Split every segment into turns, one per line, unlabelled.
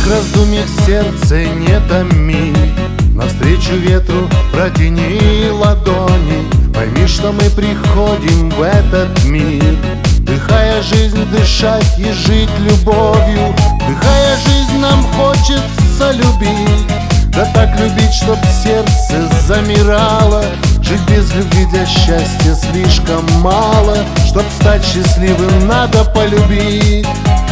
раздумьях сердце не томи, навстречу ветру протяни ладони. Пойми, что мы приходим в этот мир, вдыхая жизнь, дышать и жить любовью. Вдыхая жизнь, нам хочется любить, да так любить, чтоб сердце замирало. Жить без любви для счастья слишком мало, чтоб стать счастливым, надо полюбить.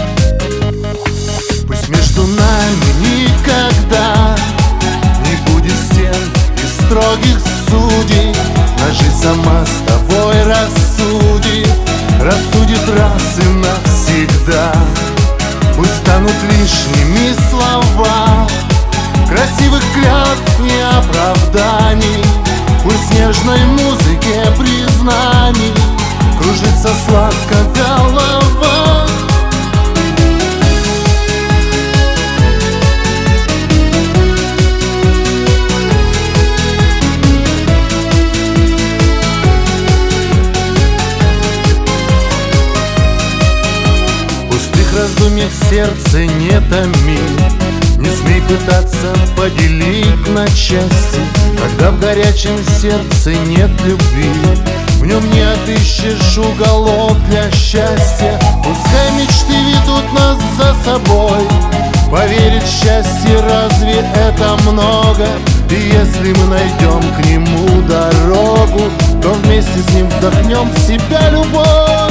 Пусть между нами никогда не будет стен и строгих судей. Наша жизнь сама с тобой рассудит, рассудит раз и навсегда. Пусть станут лишними слова красивых клятв и оправданий. Пусть в нежной музыке признаний кружится сладко голова. Раздумьях сердце не томи, не смей пытаться поделить на части. Когда в горячем сердце нет любви, в нем не отыщешь уголок для счастья. Пускай мечты ведут нас за собой, поверить в счастье разве это много? И если мы найдем к нему дорогу, то вместе с ним вдохнем в себя любовь.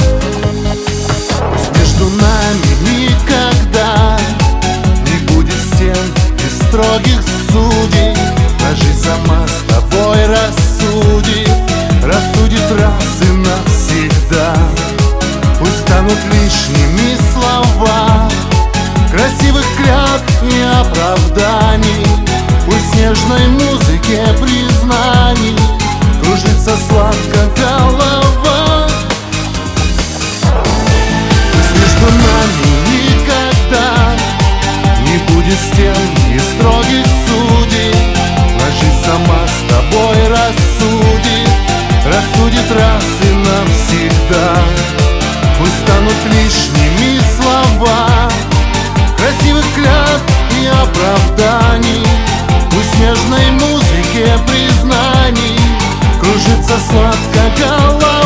Между нами никогда не будет стен и строгих судей. Наша жизнь сама с тобой рассудит, рассудит раз и навсегда. Пусть станут лишними слова красивых клятв и оправданий. Пусть в нежной музыке признаний кружится сладко голова. Между нами никогда не будет стен и строгих судей. Наша жизнь сама с тобой рассудит, рассудит раз и навсегда. Пусть станут лишними слова красивых клятв и оправданий. Пусть в нежной музыке признаний кружится сладко голова.